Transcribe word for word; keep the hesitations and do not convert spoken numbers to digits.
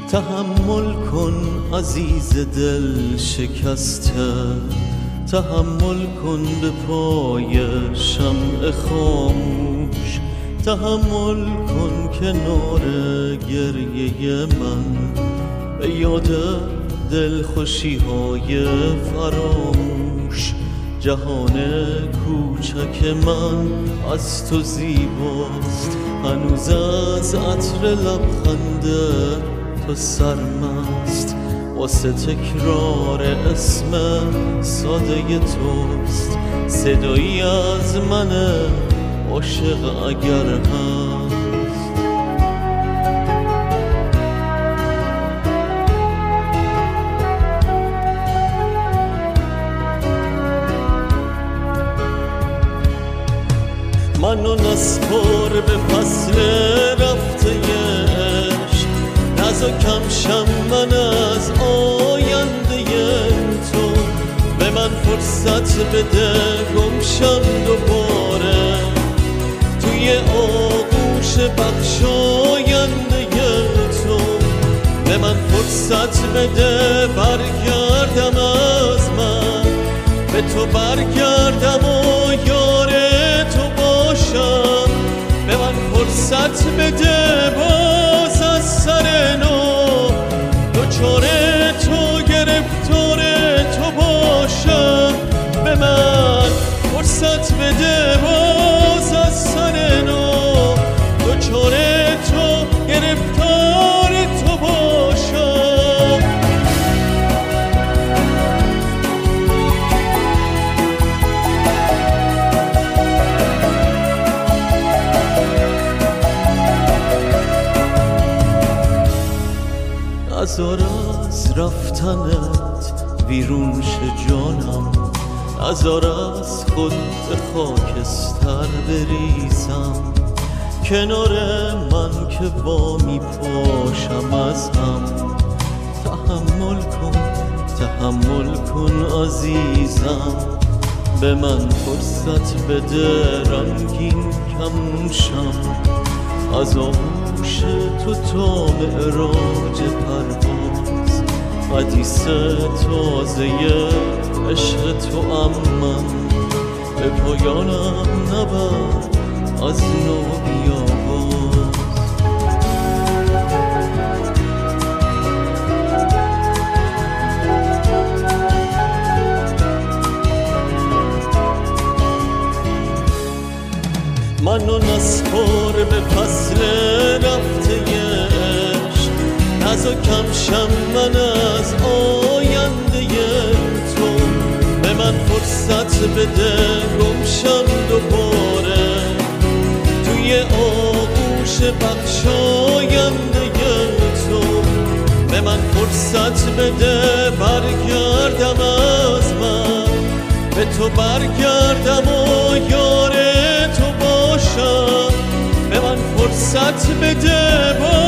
تحمل کن عزیز دل شکسته، تحمل کن به پای شمع خاموش، تحمل کن کنار گریه من به یاد دلخوشی های فراموش. جهان کوچک من از تو زیباست، هنوز از عطر لبخند تو سرمست. واسه تکرار اسم ساده توست، صدایی از من عاشق اگر هست. منو نسپار به فصل رفته عشق، نزا کم شم من از آینده تو. به من فرصت بده گم شم دوباره توی آغوش بخشاینده تو. به من فرصت بده برگردم از من، به تو برگردم و یار تو باشم. به من فرصت بده باز از سر نو، دوچار تو گرفتار تو باشم. به من فرصت بده باز از سر نو، دوچار تو گرفتار تو باشم. نزار از رفتنت ویرون شه جانم، نزار از خود به خاکستر بریزم. کنار من که با می پاشم از هم، تحمل کن تحمل کن عزیزم. به من فرصت بده رنگین کم شم، از آغوش تو تا معراج پرواز. حدیث تازه عشق تو امن به پایانم نبر از نو بیاواز. منو نسپار به فصل رفته عشق، نزا کم شم من از آینده تو. به من فرصت بده گم شم دوباره توی آغوش بخشاینده تو. به من فرصت بده برگردم از من، به تو برگردم و یار تو باشم. به من فرصت بده